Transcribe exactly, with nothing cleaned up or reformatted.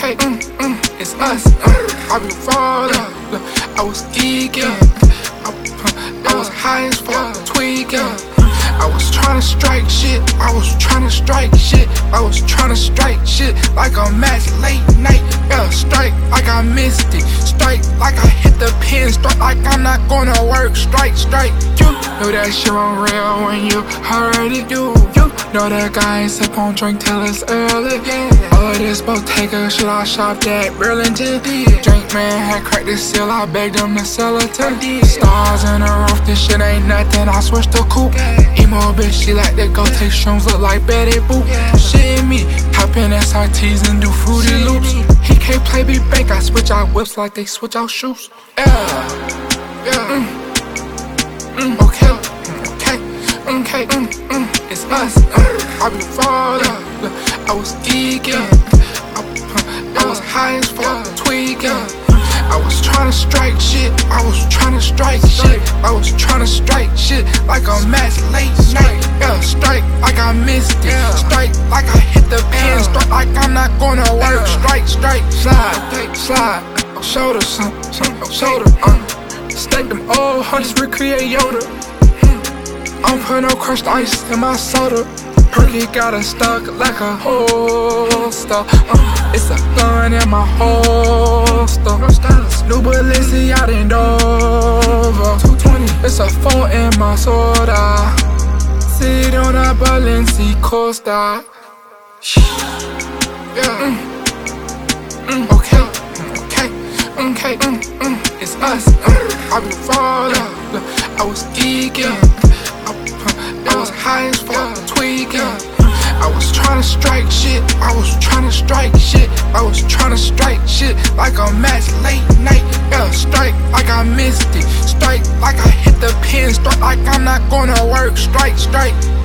okay, mm, mm, it's us. Uh, I be falling, I was geeking, I, uh, I was high as fuck, tweaking. I was tryna strike shit, I was tryna strike shit, I was tryna strike shit like a match late night. Yeah, strike like I missed it, strike like I hit the pin, strike like I'm not gonna work, strike, strike. You know that shit on real when you heard it, you, you know that guy ain't sip on drink till it's early. Yeah. All of this Bottega shit I shopped at Burlington. Yeah. Drink man had cracked the seal, I begged him to sell it to me. Stars in the roof, this shit ain't nothing, I switched to coupe. Yeah. Emo bitch, she like to go take shrooms, look like Betty Boop. Yeah. Shit me, hop in S R Ts and do fruity shit loops. Me. He can't play me bank, I switch out whips like they switch out shoes. Yeah, yeah, mm. Mm. Okay, okay, okay, mm. Mm. It's us. Uh. I be falling, I was geeking, I, uh, I was high as fuck, tweaking. I was tryna strike shit, I was tryna strike shit, I was tryna strike shit like a match late night. Yeah, strike like I missed it, strike like I hit the pin, strike like I'm not gonna work, strike, strike, slide, slide, shoulder, some, some, shoulder, uh, stack them old hundreds, recreate Yoda. I don't put no crushed ice in my soda. Perky got it stuck like a holster. Uh, it's a gun in my holster. New Balenciaga in Dover. two twenty. It's a phone in my soda. Sit on a Balenciaga Costa. Yeah. Mm. Mm. Okay. Okay. Okay. Mm. Mm. It's us. Uh, I be falling. I was geeking. I was high as fuck, tweaking. I was tryna strike shit, I was tryna strike shit, I was tryna strike shit like a match late night. Yeah, strike like I missed it, strike like I hit the pin, strike like I'm not gonna work, strike, strike.